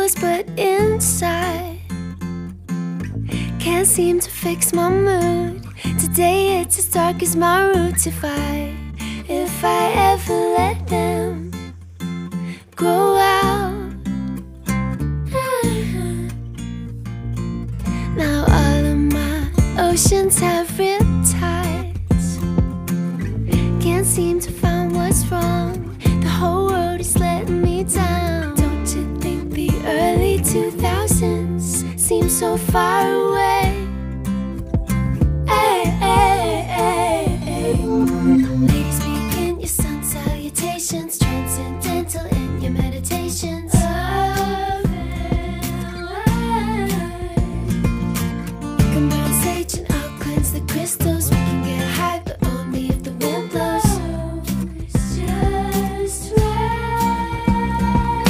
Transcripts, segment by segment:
flowers, but inside can't seem to fix my mood. Today it's as dark as my roots. If I ever let them grow out. Now all of my oceans have riptides. Can't seem to find what's wrong. The whole world is letting me down. Don't you think the early 2000s seem so far away? Hey, hey, hey, hey. Ladies, begin your sun salutations, transcendental in your meditations. You can burn sage and I'll cleanse the crystals. We can get high, but only if the wind blows. It's just right.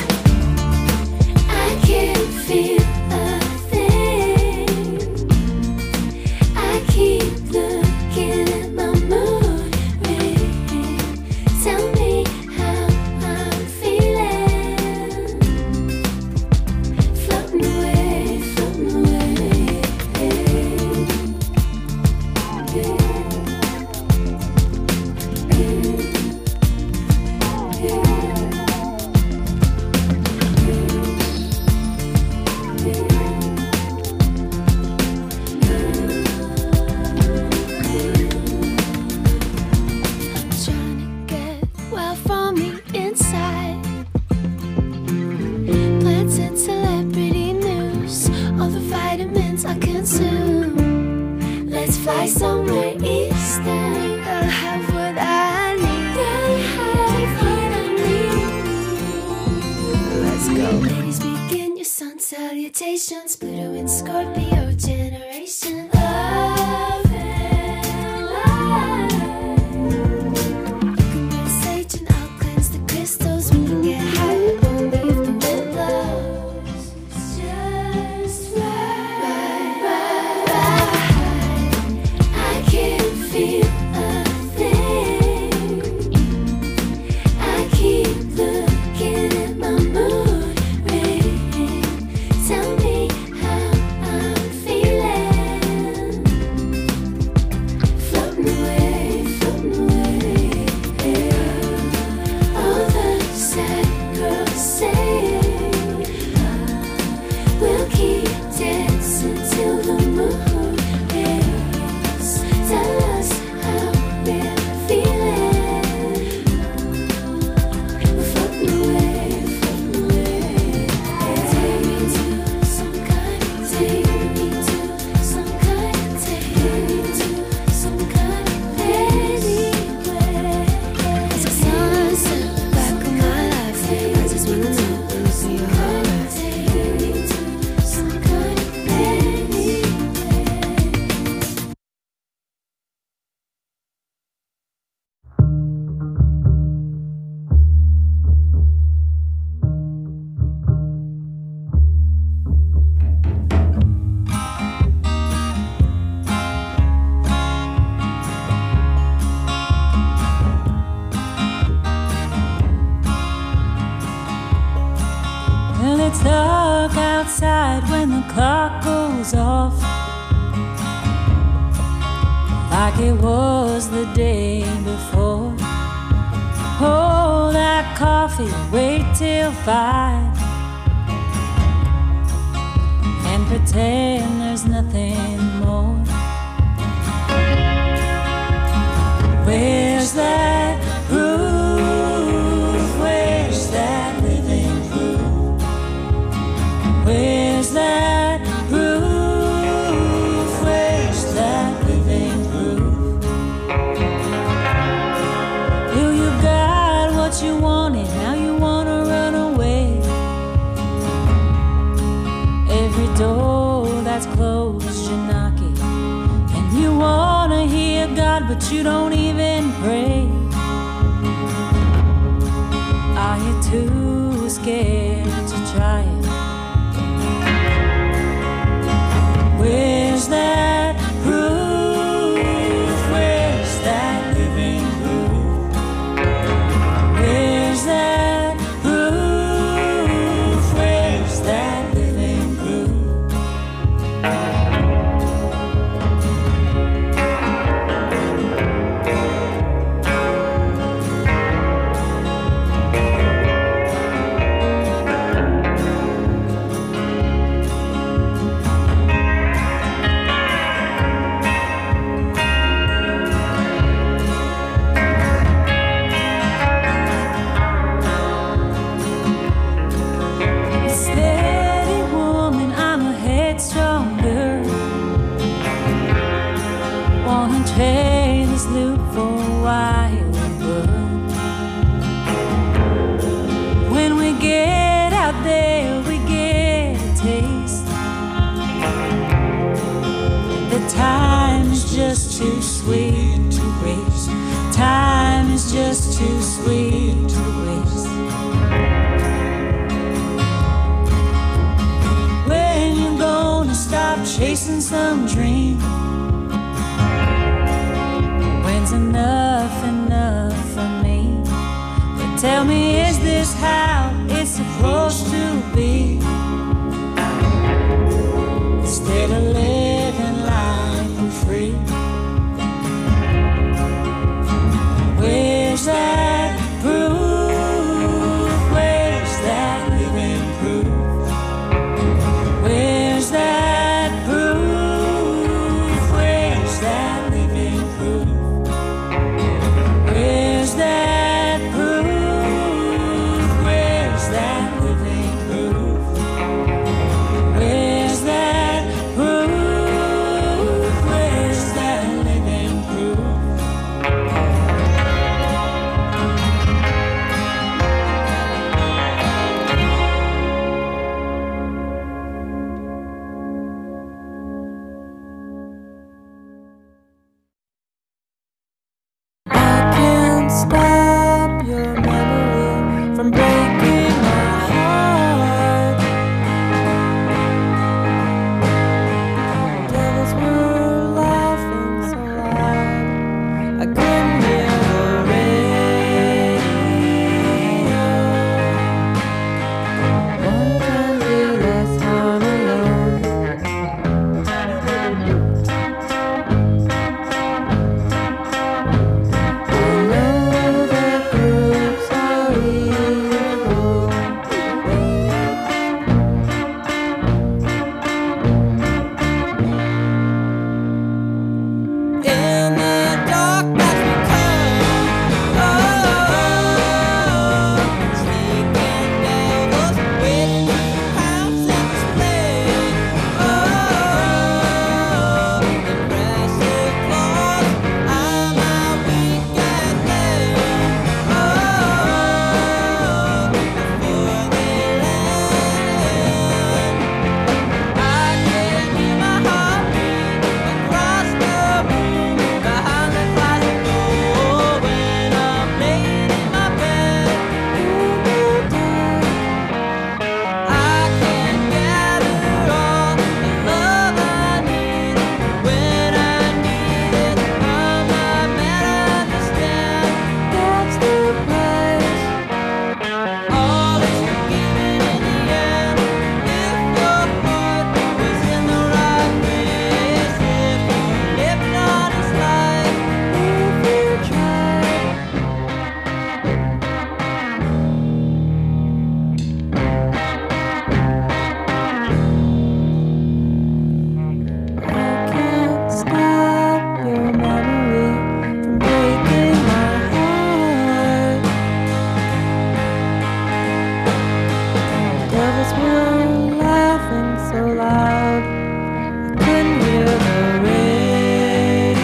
I can't feel a thing. I keep looking at my mood ring. Tell me how I'm feeling. Floating away, floating away. Trying to get well from the inside. Planted celebrity news, all the vitamins I consume. Let's fly somewhere eastern. I'll have what I need. I'll have what I need. Let's go. Ladies, begin your sun salutations. Pluto and Scorpio generation. Love and light. You can burn sage and I'll cleanse the crystals. We can get high, but only if the wind blows. It's just right, right, right. I can't feel a thing. I keep looking at my mood ring. Tell me how I'm feeling. Floating away, floating away. All the sad girls say we'll keep dancing till the moon rays. Tell us how we're feeling. We're floating away, floating away. Take me to some kind of, take me to some kind of, take me to some kind of anywhere. It's a sunset back of my life. I just wanna know if you're alright. Take me to some kind of anywhere. Well, it's dark outside when the clock goes off, like it was the day before. Hold that coffee, wait till 5, and pretend there's nothing more. Where's that groove? Where's that living proof? Where's that groove? Where's that living proof? Well, you got what you wanted, now you wanna run away. Every door that's closed, you knock it, and you wanna hear God, but you don't even pray. Are you too scared to try it? Where's that groove? Where's that living groove? Where's that groove? Where's some dream. When's enough for me? But tell me, is this how it's supposed to be? Instead of living life for free. Where's that proof? Where's that living proof? Where's that proof? Where's that living proof? Where's that proof? Where's that living proof? Where's that proof? Where's that living proof? I can't stop your memory from breaking my heart. Devils were laughing so loud I couldn't hear the radio. One can be less harm alone. I know that groups are evil. In the dark that we come, sneaking devils waiting to pounce and display. Impressive claws, I'm a weekend day. Before they land, I can hear my heartbeat across the room behind the closet door when I'm laying in my bed. I can gather all the love I need when I need it. I'm not mad, I understand. That's the price. All is forgiven in the end. If your heart was in the right place, if you lived an honest life, if you tried. I can't stop your memory from breaking my heart. Devils were laughing so loud I couldn't hear the radio.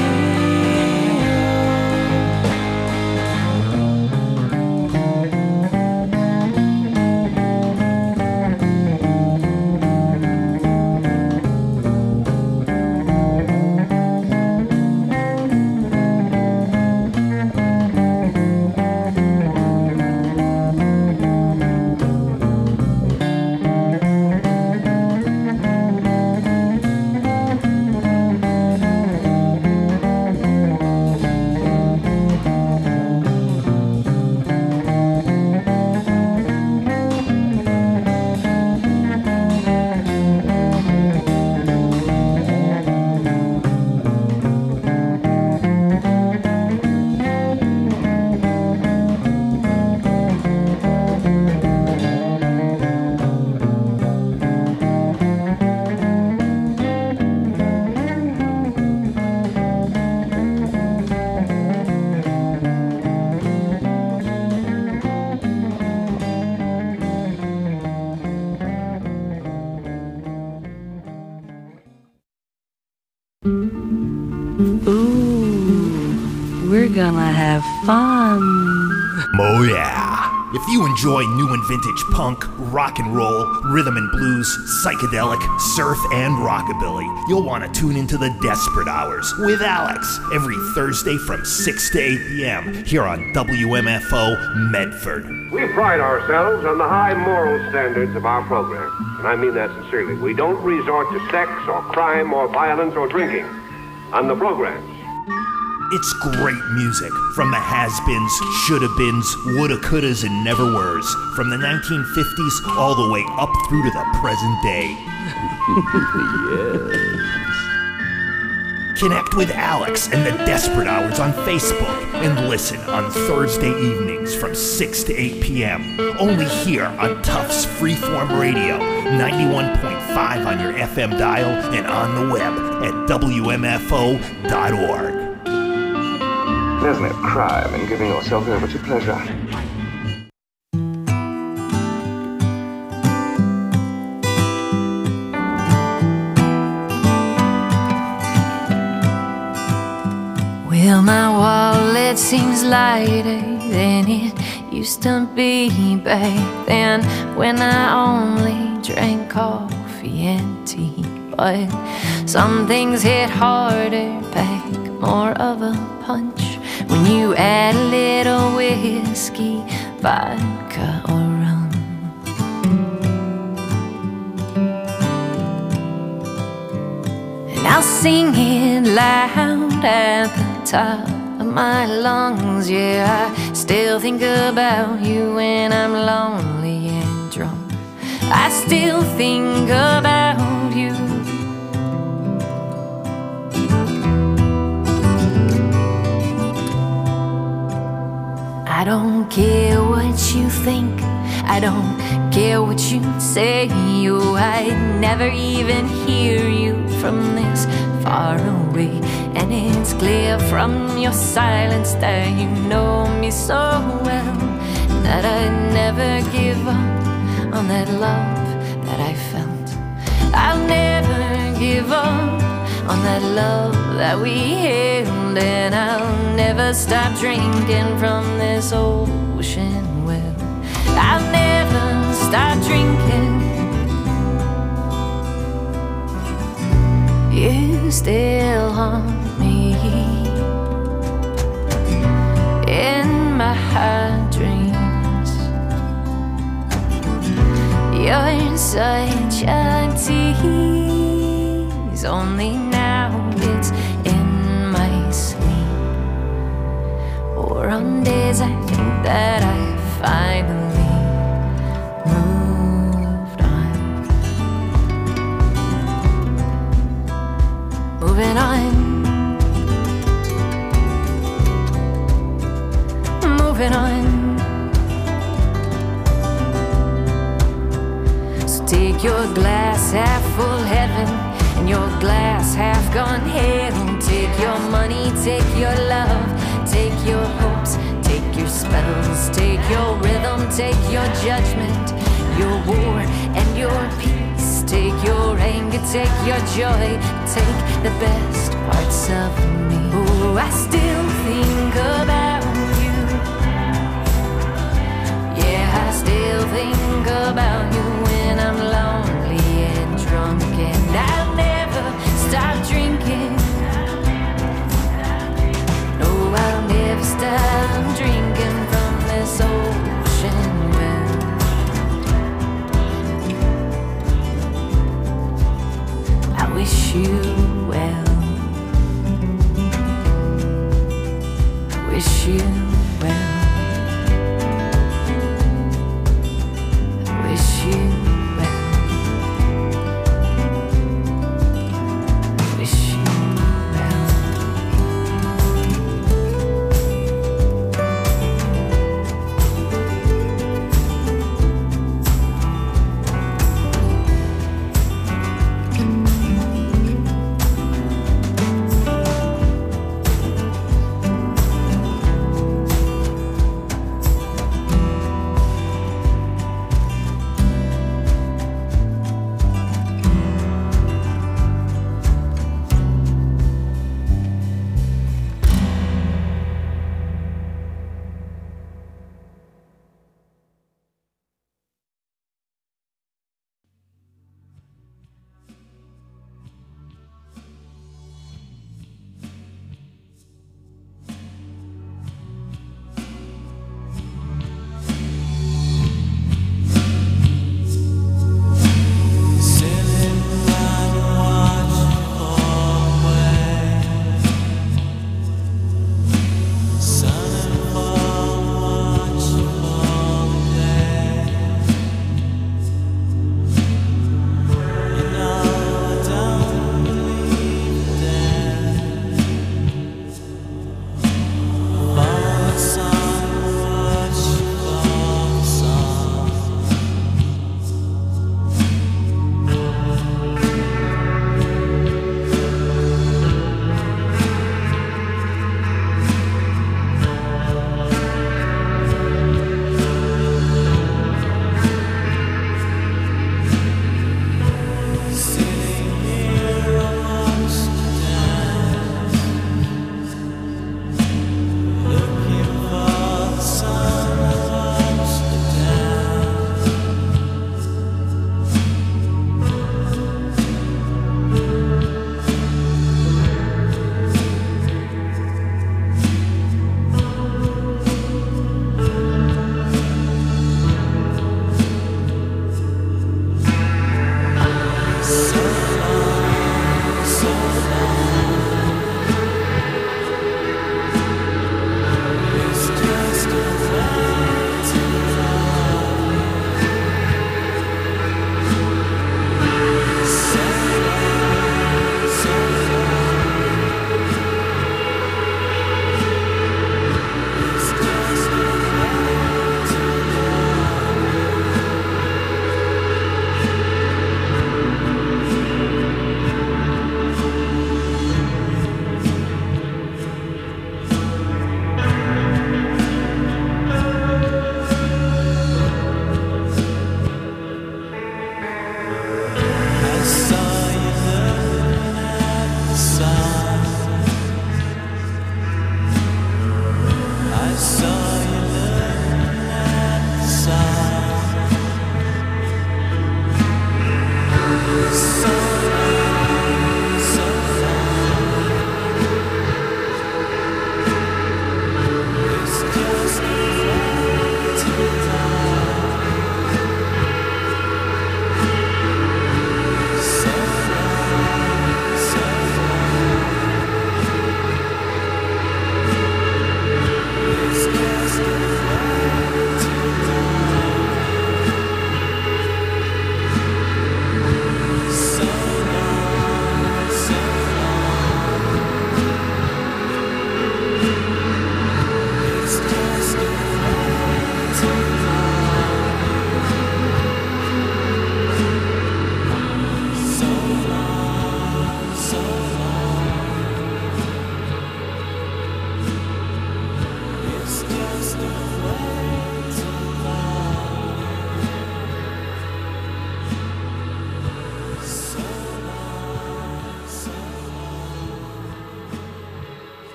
Ooh, we're gonna have fun. Oh yeah! If you enjoy new and vintage punk, rock and roll, rhythm and blues, psychedelic, surf, and rockabilly, you'll want to tune into the Desperate Hours with Alex every Thursday from 6 to 8 p.m. here on WMFO Medford. We pride ourselves on the high moral standards of our program. and I mean that sincerely. We don't resort to sex or crime or violence or drinking on the programs. It's great music from the has-beens, shoulda-beens, woulda, couldas, and never-weres. From the 1950s all the way up through to the present day. Connect with Alex and the Desperate Hours on Facebook and listen on Thursday evenings from 6 to 8 p.m. Only here on Tufts Freeform Radio, 91.5 on your FM dial and on the web at WMFO.org. There's no crime in giving yourself over to pleasure. Well, my wallet seems lighter than it used to be back then, when I only drank coffee and tea. But some things hit harder, pack more of a punch when you add a little whiskey, vodka, or rum. And I'll sing it loud at the top of my lungs. Yeah, I still think about you when I'm lonely and drunk. I still think about you. I don't care what you think, I don't care what you say. Oh, I'd never even hear you from this far away. And it's clear from your silence that you know me so well, that I'd never give up on that love that I felt. I'll never give up on that love that we held, and I'll never stop drinking from this ocean well. I'll never stop drinking. You still haunt me in my dreams. You're such a tease, only now it's in my sleep, or on days I think that I finally moved on. Moving on. Moving on. So take your glass half full heaven and your glass half gone hell. Take your money, take your love, take your hopes, take your spells, take your rhythm, take your judgment, your war and your peace. Take your anger, take your joy, take the best parts of me. Oh, I still think about you. Yeah, I still think about you when I'm lonely and drunk, and I'll never stop drinking. No, I'll never stop drinking from this ocean well. I wish you well. I wish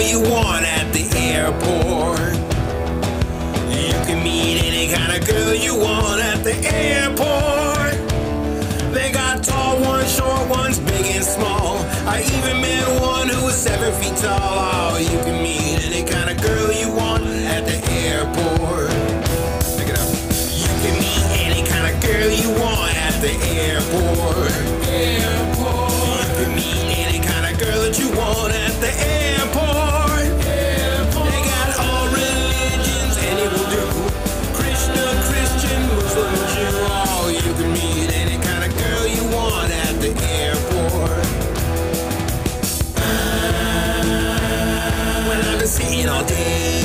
you want at the airport. You can meet any kind of girl you want at the airport. They got tall ones, short ones, big and small. I even met one who was 7 feet tall. Oh, you can meet any kind of girl you want at the airport. Pick it up. You can meet any kind of girl you want at the airport. Airport. You can meet any kind of girl that you want at the airport. Airport. They got all religions and it will do. Krishna, Christian, Muslim, Jew. Oh, you can meet any kind of girl you want at the airport. Well, I've been sitting all day,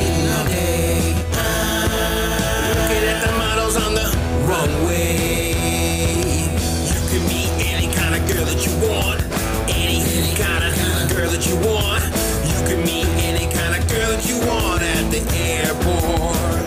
looking at the models on the runway. You can meet any kind of girl that you want, any kind of girl that you want. You can meet any kind of girl that you want at the airport.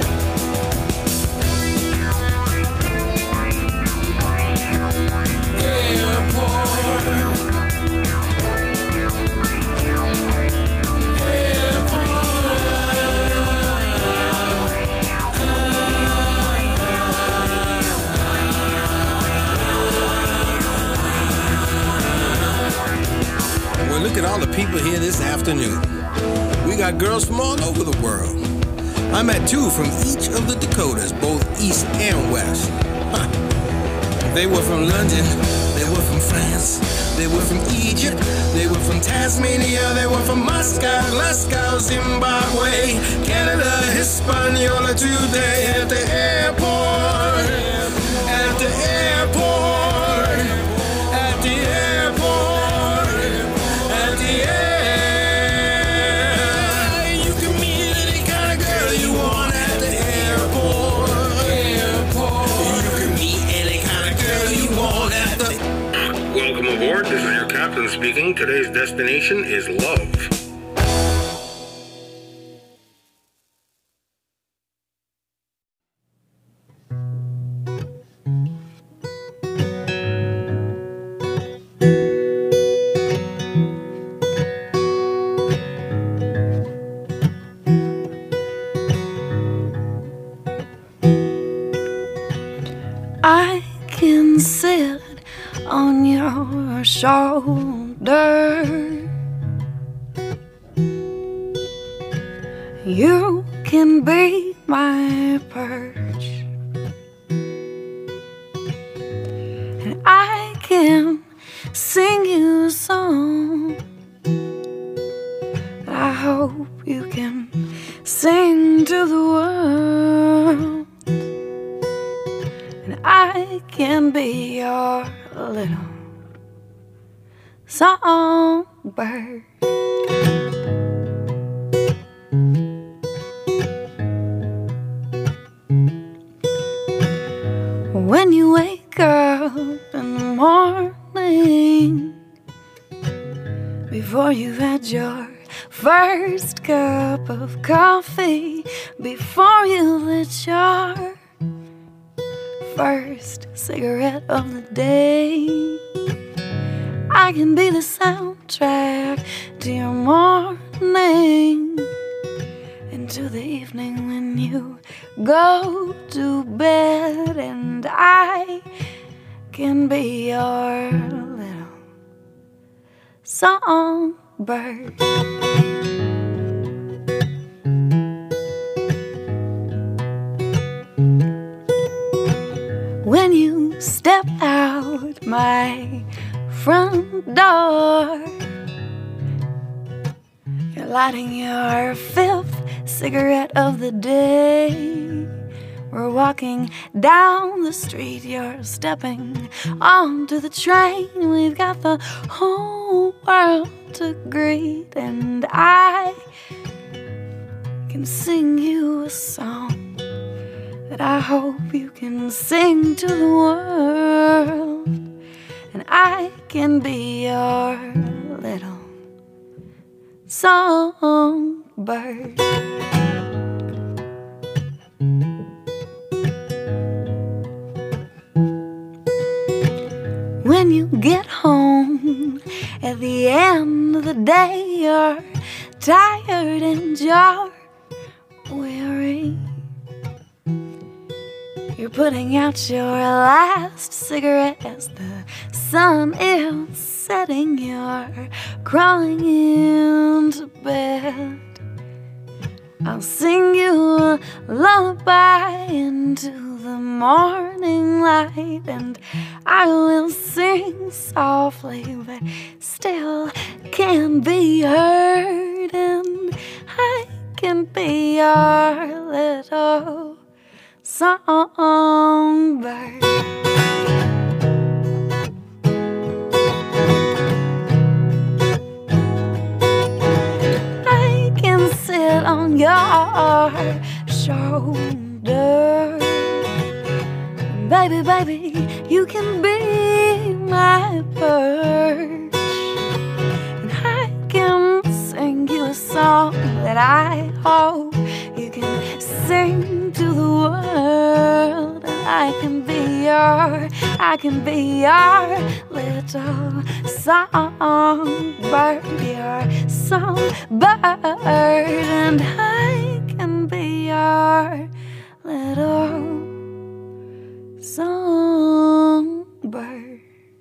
Well, look at all the people here this afternoon. We got girls from all over the world. I met 2 from each of the Dakotas, both east and west. Huh. They were from London, they were from France, they were from Egypt, they were from Tasmania, they were from Moscow, Glasgow, Zimbabwe, Canada, Hispaniola, today at the airport, at the airport, at the airport, at the air. You can meet any kind of girl you want at the airport. You can meet any kind of girl you want at the. Welcome aboard. This is your captain speaking. Today's destination is love. I can sit on your shoulder. You can be my perch, and I can sing you a song. I hope you can sing to the world. I can be your little songbird. When you wake up in the morning, before you've had your first cup of coffee, before you lit your first cigarette of the day, I can be the soundtrack to your morning, and to the evening when you go to bed. And I can be your little songbird. When you step out my front door, you're lighting your 5th cigarette of the day. We're walking down the street, you're stepping onto the train. We've got the whole world to greet, and I can sing you a song that I hope you can sing to the world. And I can be your little songbird. When you get home at the end of the day, you're tired and you're weary. You're putting out your last cigarette as the sun is setting. You're crawling into bed. I'll sing you a lullaby into the morning light, and I will sing softly, but still can be heard, and I can be your little songbird. I can sit on your shoulder. Baby, baby, you can be my perch, and I can sing you a song that I hope you can sing to the world. And I can be your little songbird, your songbird, and I can be your little songbird.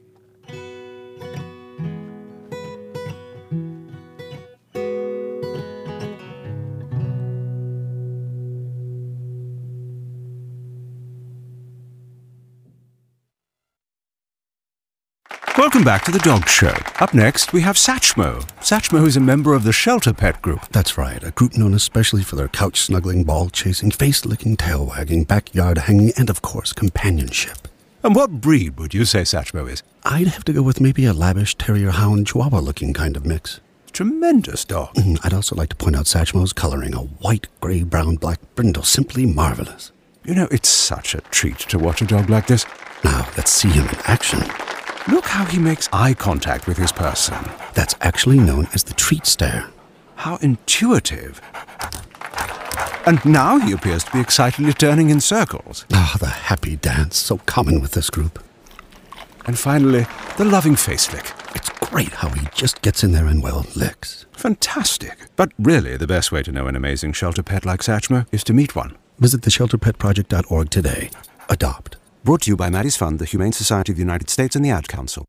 Welcome back to the Dog Show. Up next, we have Satchmo. Satchmo is a member of the Shelter Pet Group. That's right, a group known especially for their couch-snuggling, ball-chasing, face-licking, tail-wagging, backyard-hanging, and, of course, companionship. And what breed would you say Satchmo is? I'd have to go with maybe a lavish terrier-hound chihuahua-looking kind of mix. Tremendous dog. I'd also like to point out Satchmo's coloring, a white, gray, brown, black brindle, simply marvelous. You know, it's such a treat to watch a dog like this. Now, let's see him in action. Look how he makes eye contact with his person. That's actually known as the treat stare. How intuitive. And now he appears to be excitedly turning in circles. Ah, the happy dance, so common with this group. And finally, the loving face lick. It's great how he just gets in there and, well, licks. Fantastic. But really, the best way to know an amazing shelter pet like Satchmo is to meet one. Visit theshelterpetproject.org today. Adopt. Brought to you by Maddie's Fund, the Humane Society of the United States, and the Ad Council.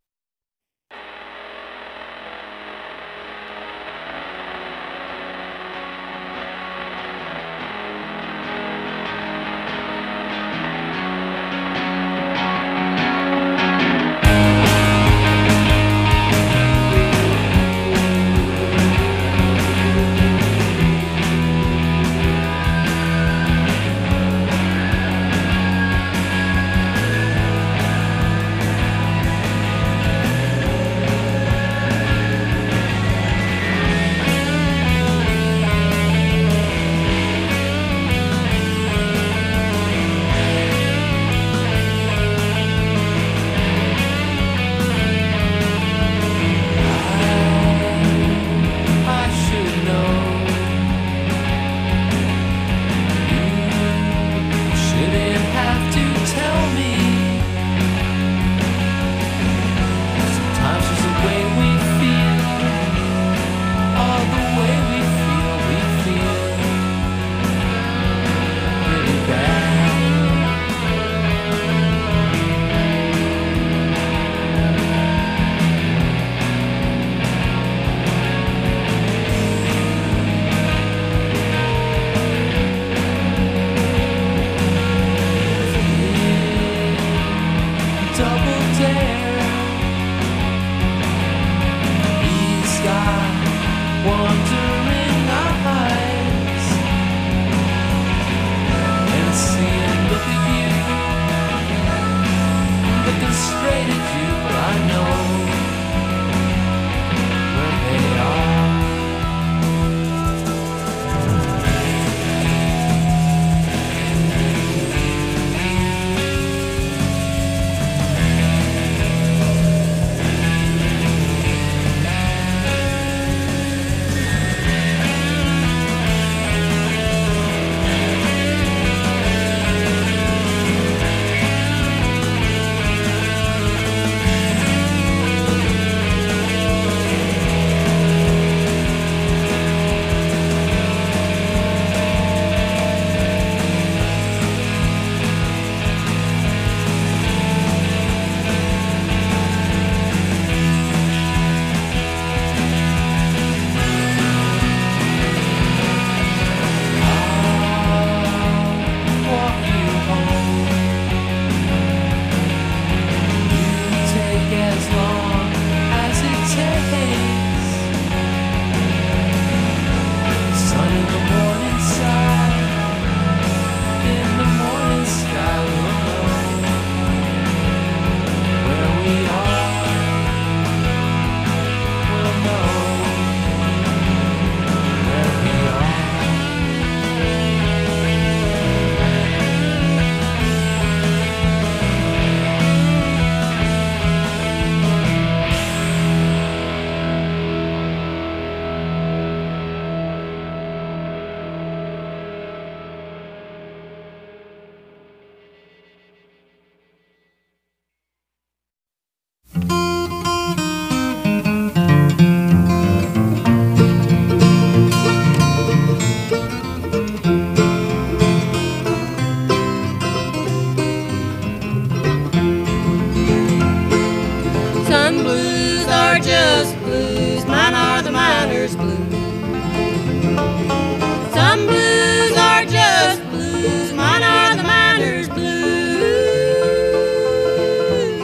miner's blues. Some blues are just blues, mine are the miner's blues.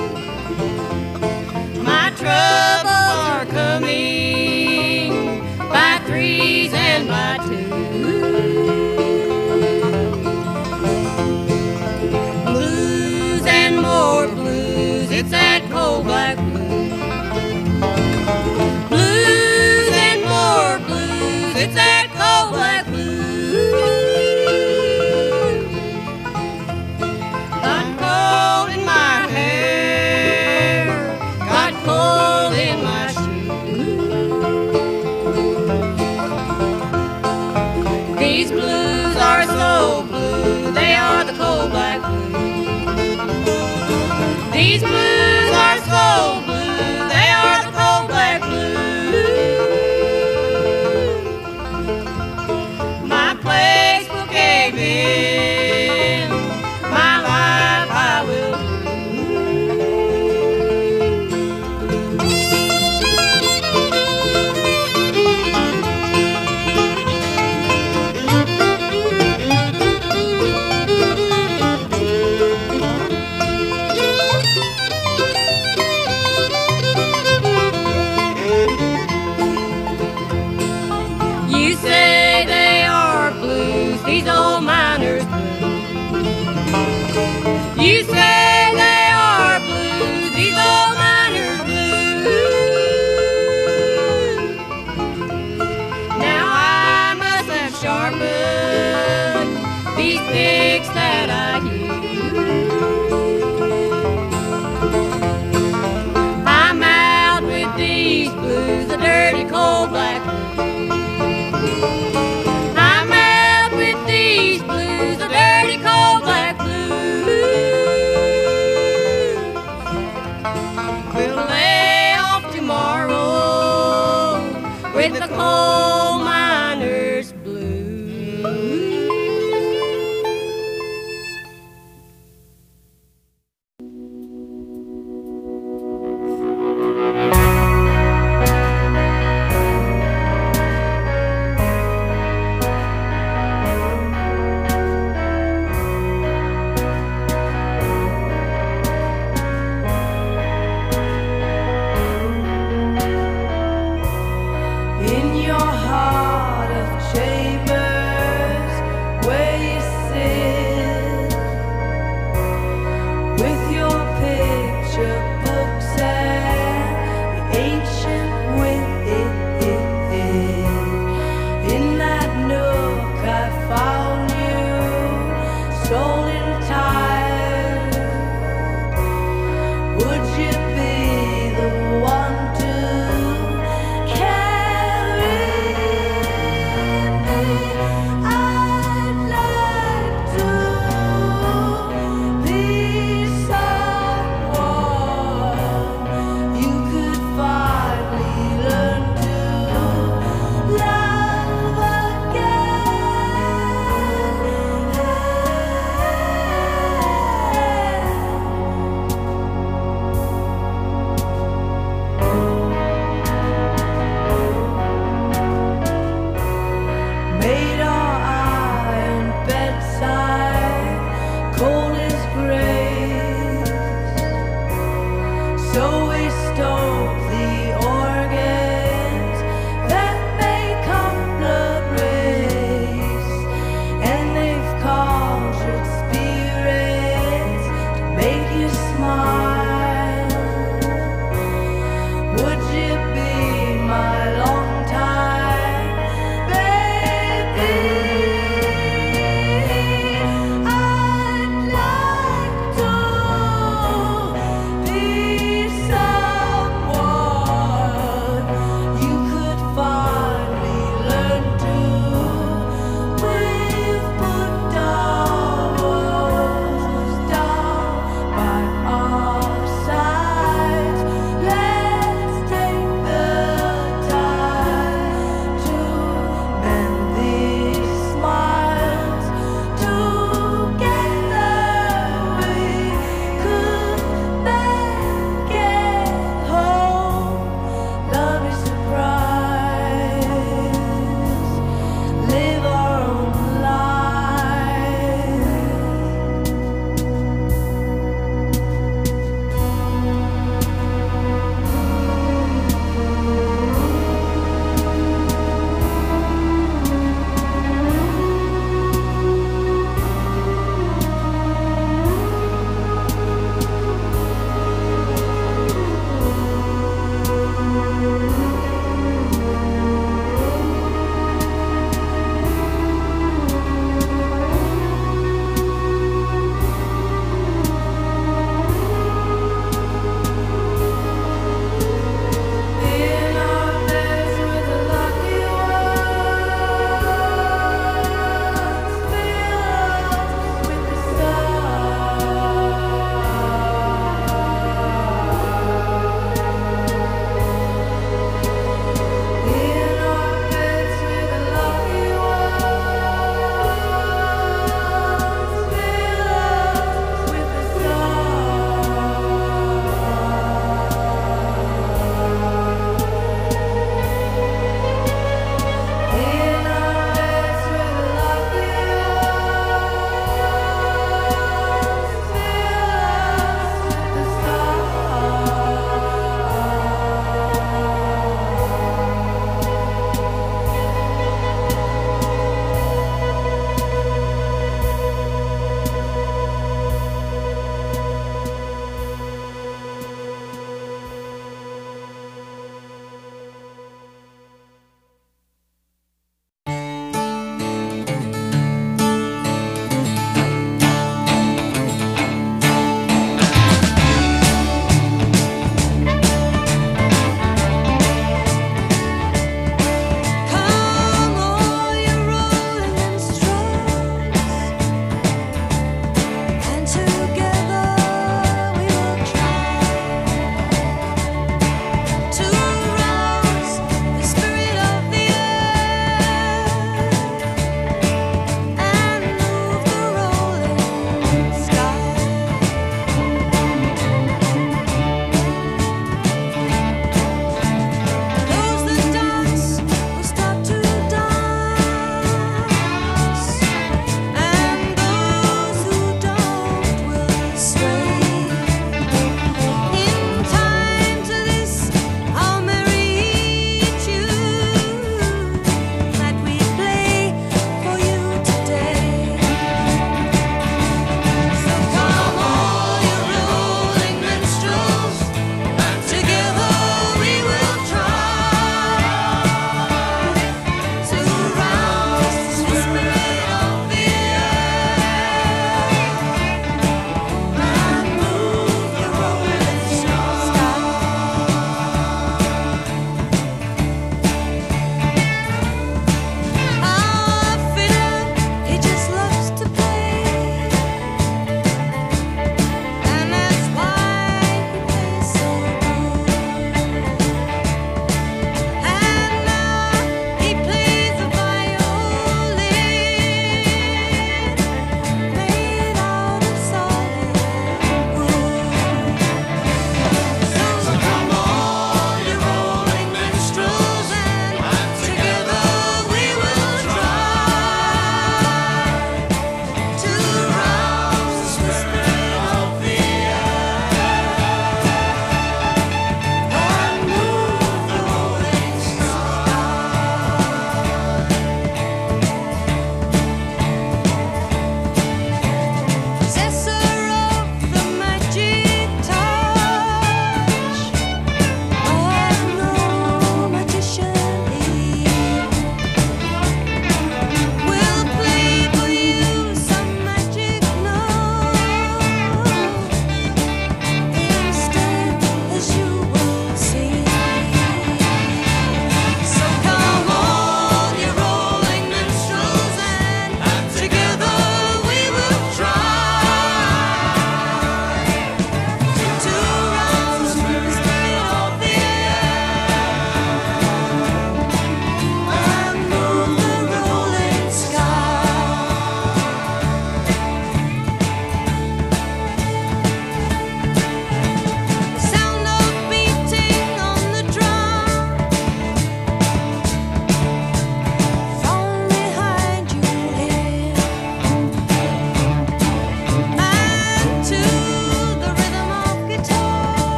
My troubles are coming by threes and by twos. Blues and more blues, it's that cold black blues. Blues and more blues, it's that cold black blues. Got cold in my hair, got cold in my shoes. These blues are so blue, they are the cold black blues. These blues are so blue, they are the cold black blues. My place will cave in, my life I will You say they are blues, these old miners blues. You say they are blues, these old miners blues. Now I must have sharpened these picks that I use. I'm out with these blues, the dirty cold black blues. I'm out with these blues, the dirty cold black blues. We'll lay off tomorrow with the coal miner's blues. In your heart of chambers, where you sit with your picture books and the ancient wit. In that nook I found you, soul tired. Would you be the one to carry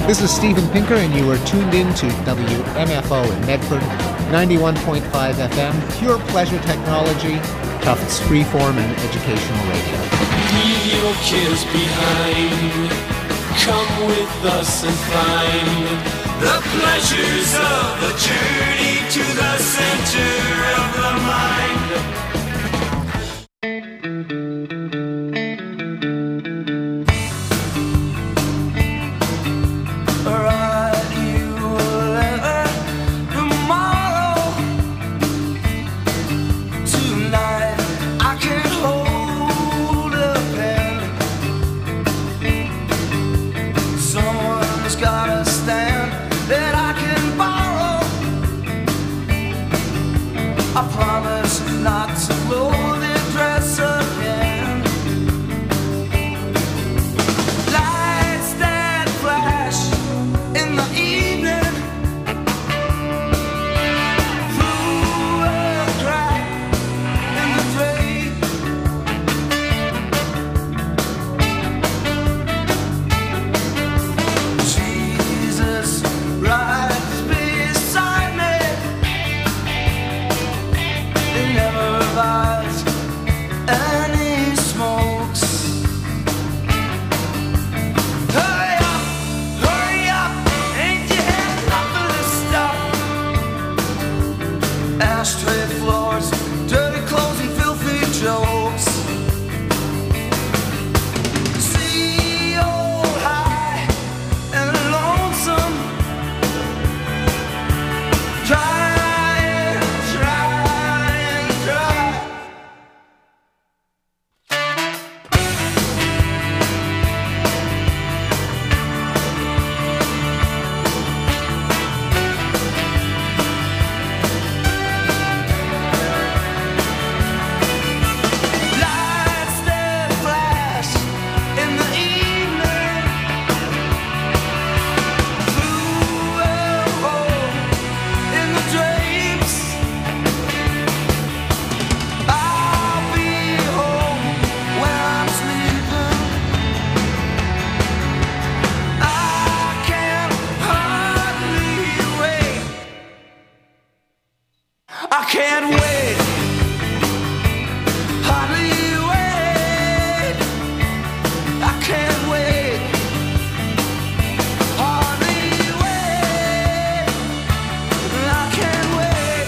This is Steven Pinker, and you are tuned in to WMFO in Medford, 91.5 FM, pure pleasure technology, Tufts freeform and educational radio. Leave your kids behind. Come with us and find the pleasures of the journey to the center of the mind. Not to blow the dress again. Lights that flash in the evening through a crack in the drape. Jesus rides beside me. Never buys any smokes. Hurry up, ain't you had enough of this stuff? Ashtray floors, dirty clothes and filthy jokes. See old high and lonesome, dry. I can't wait, hardly wait. I can't wait, hardly wait. I can't wait,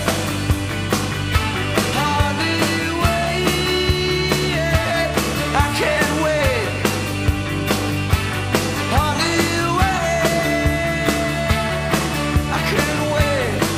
hardly wait. I can't wait, hardly wait. I can't wait.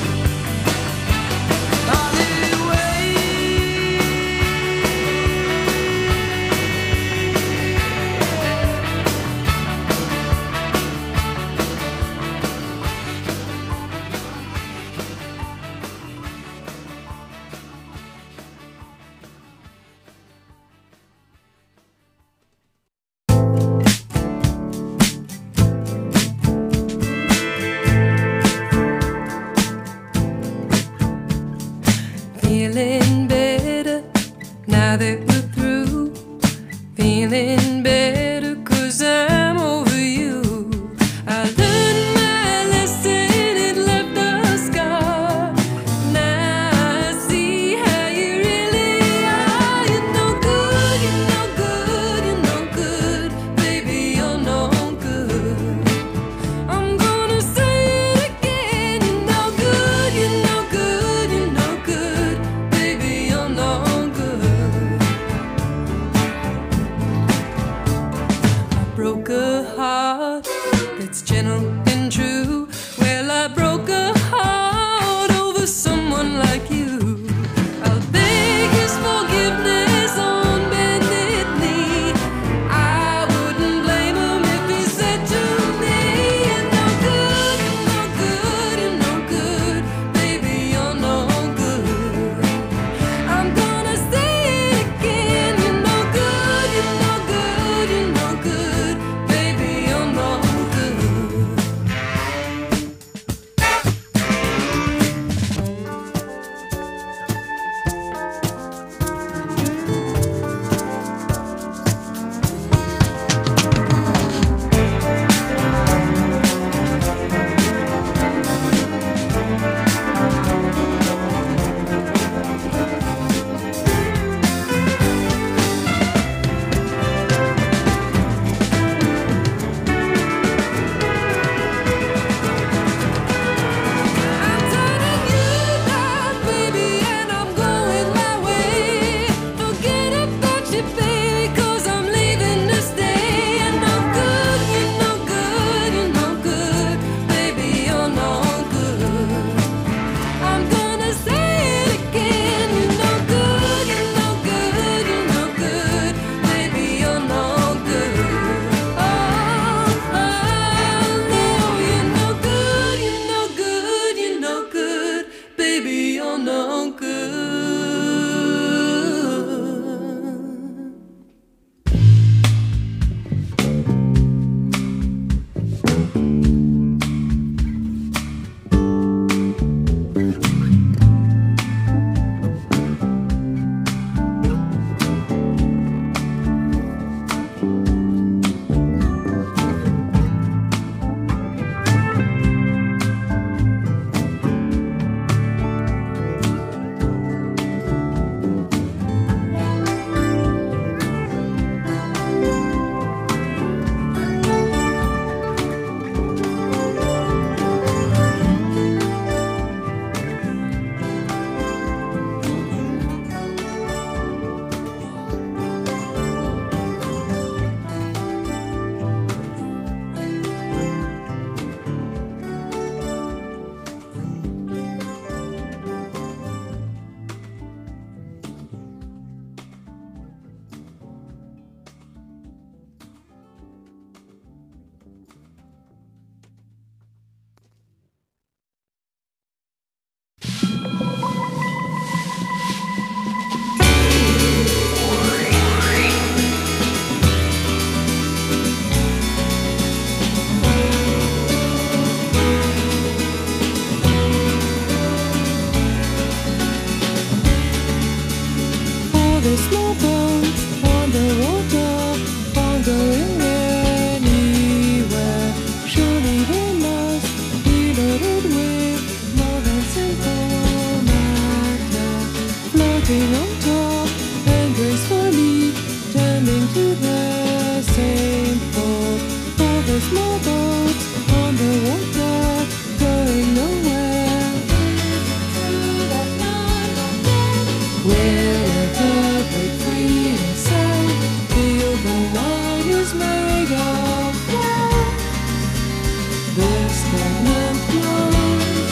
Feeling better now that we're through. Feeling better 'cause I'm over you. I learned my lesson, it left a scar. Now I see how you really are. You're no good, you're no good, you're no good. Baby, you're no good. I'm gonna say it again. You're no good, you're no good, you're no good. Baby, you're no good. I broke a heart that's gentle and true. Well, I broke a heart over someone like you. I'll beg his forgiveness on bended knee. I wouldn't blame him if he said to me, you're no good, you're no good, you're no good. Baby, you're no good. I'm gonna say it again. You're no good, you're no good, you're no good. Baby, you're no good. the small boats on the water, going nowhere. Wherever they free and sail, feel the line is made of love. The stagnant line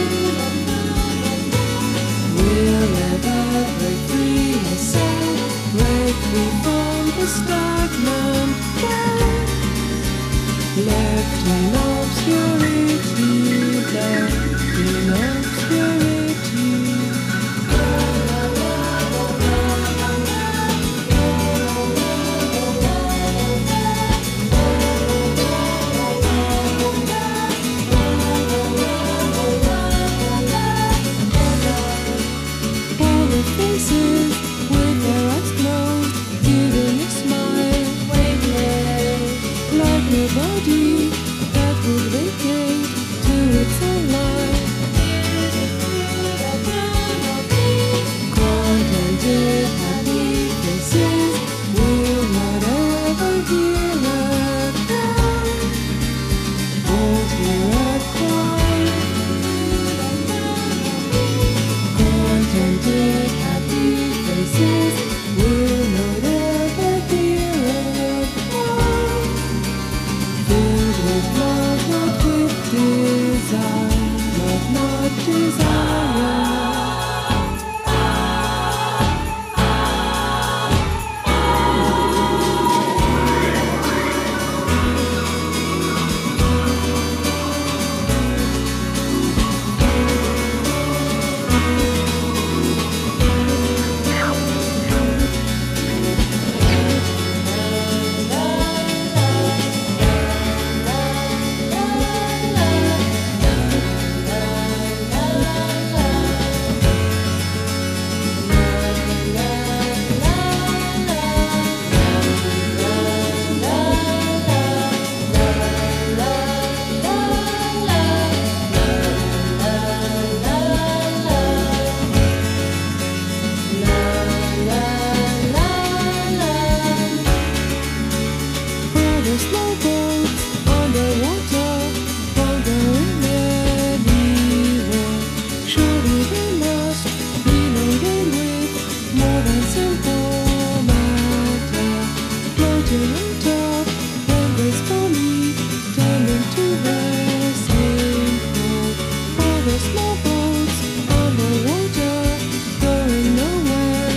will ever break free and sail, break free from the stagnant line. Left in obscurity, left in obscurity. All the faces with their eyes closed, giving a smile, like nobody that would vacate to its own life. Contented, happy faces will not ever hear a cry, won't hear a cry. Contented, happy faces will not ever hear a cry. Filled with love, not with desire, love, not desire. For the slow boats on the water, wandering anywhere. Surely they must be loaded with more than simple matter. Floating on top, and gracefully tending to their simple. For the small boats on the water, going nowhere.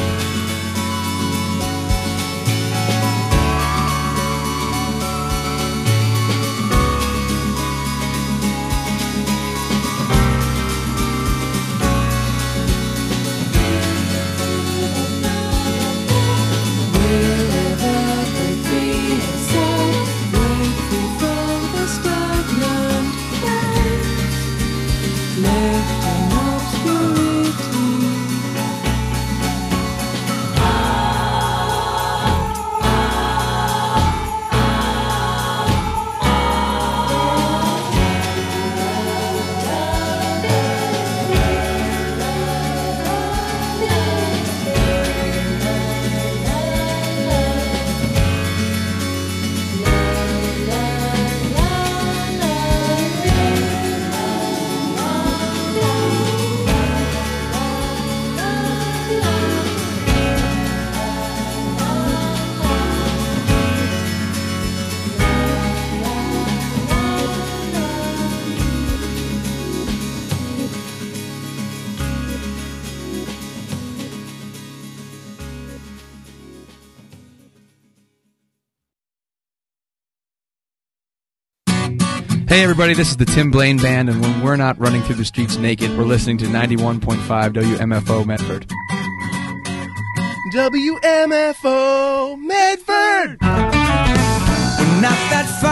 Wherever they free and sail, break free from the stagnant place, left in obscurity. Hey everybody, this is the Tim Blaine Band, and when we're not running through the streets naked, we're listening to 91.5 WMFO Medford. WMFO Medford! We're not that far